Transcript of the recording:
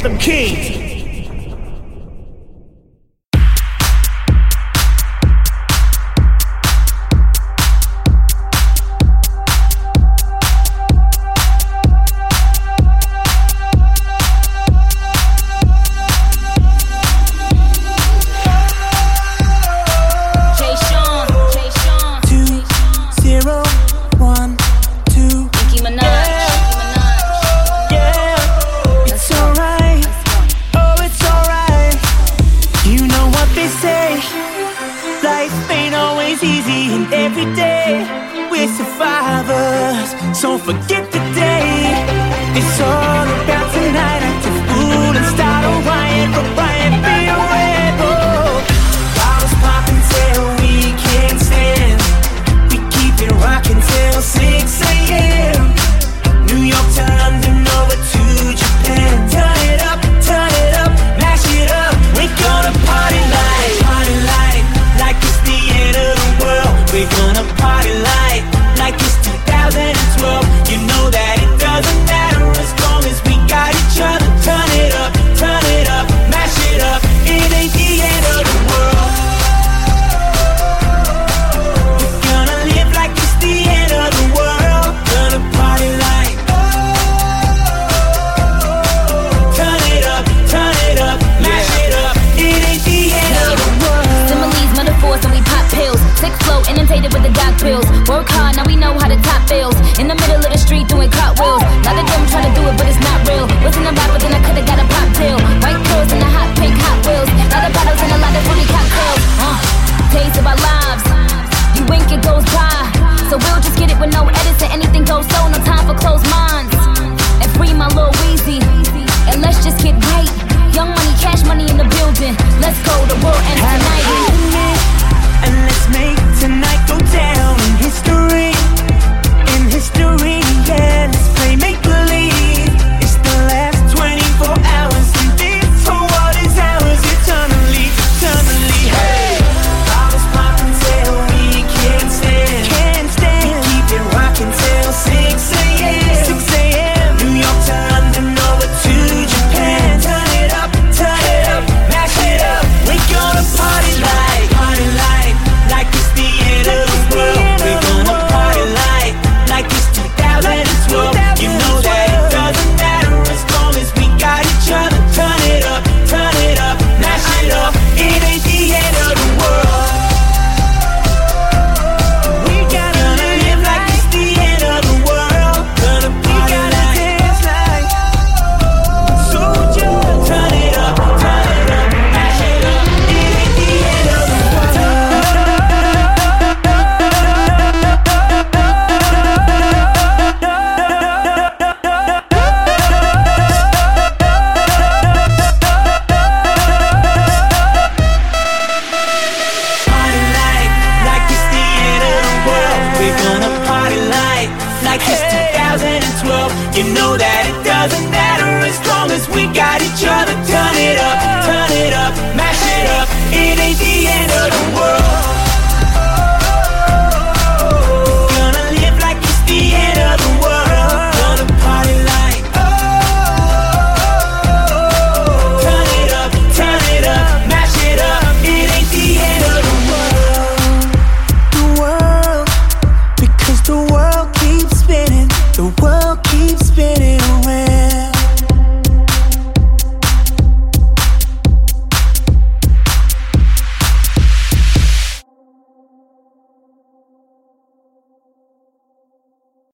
them keys. So forget the day. It's all about tonight. Act a fool and start a riot, but riot be a rebel. Bottles popping till we can't stand. We keep it rocking till 6 a.m. New York to London, over to Japan. Turn it up, mash it up. We're gonna party like it's the end of the world. We're gonna party like it's 2012. You know that it doesn't matter as long as we got each other. Turn it up, mash it up. It ain't the end of the world. We're gonna live like it's the end of the world. Gonna party like. Turn it up, mash it up. It ain't the end of the world. Similes, metaphors, and we pop pills. Sick flow, inundated with the doc pills. Work hard, now we know how to top bills. In the middle of the street doing cartwheels. A lot of them try to do it, but it's not real. Wasn't a rapper, then I could've got a pop pill. White girls in the hot pink Hot Wheels. A lot of bottles and a lot of fruity cocktails. Days of our lives. You wink, it goes by. So we'll just get it with no edits and anything goes so. No time for closed minds. And free my Lil Weezy. And let's just get right. Young money, cash money in the building. Let's go, the world ends tonight. And let's make tonight go down in history. In history, yeah, let's play make-believe. It's the last 24 hours, and this whole world is ours eternally, hey. Bottles popping till we can't stand. We keep it rocking till 6 a.m. New York to London, over to Japan. Turn it up, mash it up. We're gonna party like it's the end of the world. We're gonna party like it's 2012. You know that it doesn't matter as long as we got each other. Turn it up, mash it up. It ain't the end of the world. We gotta live like it's the end of the world. Gonna party like dance like soldier. Turn it up, mash it up. It ain't the end of the world. Like it's the end of the world. We're gonna party like it's 2012. You know that it doesn't matter as long as we got